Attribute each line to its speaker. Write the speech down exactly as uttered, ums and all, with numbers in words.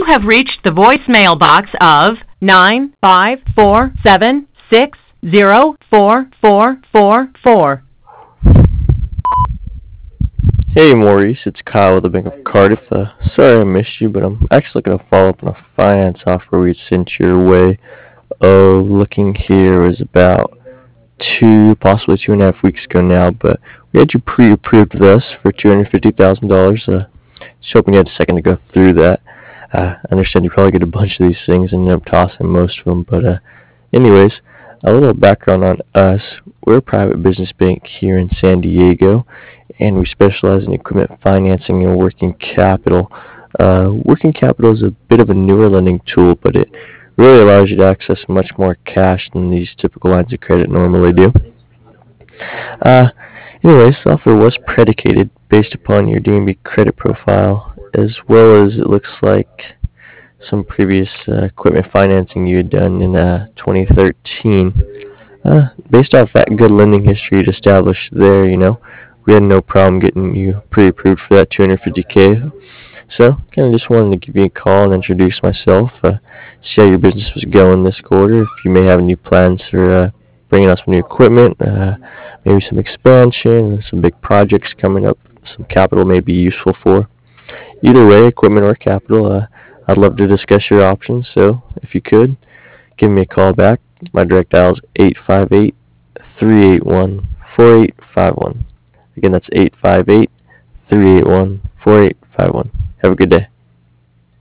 Speaker 1: have reached the voicemail box of nine five four seven six zero four four four four.
Speaker 2: Hey Maurice, it's Kyle with the Bank of Cardiff. Uh, sorry I missed you, but I'm actually going to follow up on a finance offer we sent your way. Oh, looking here is about two, possibly two and a half weeks ago now, but we had you pre-approved with us for two hundred fifty thousand dollars. Uh, just hoping you had a second to go through that. Uh, I understand you probably get a bunch of these things and end up tossing most of them, but uh, anyways, a little background on us. We're a private business bank here in San Diego, and we specialize in equipment financing and working capital. Uh, working capital is a bit of a newer lending tool, but it really allows you to access much more cash than these typical lines of credit normally do. Uh, anyways, the offer was predicated based upon your D and B credit profile, as well as it looks like some previous uh, equipment financing you had done in uh, twenty thirteen. Uh, based off that good lending history you'd established there, you know, we had no problem getting you pre-approved for that two hundred fifty K. So, kind of just wanted to give you a call and introduce myself, uh, see how your business was going this quarter, if you may have any plans for uh, bringing out some new equipment, uh, maybe some expansion, some big projects coming up, some capital may be useful for. Either way, equipment or capital, uh, I'd love to discuss your options, so if you could, give me a call back. My direct dial is eight five eight, three eight one, four eight five one. Again, that's eight five eight, three eight one, four eight five one. Have a good day.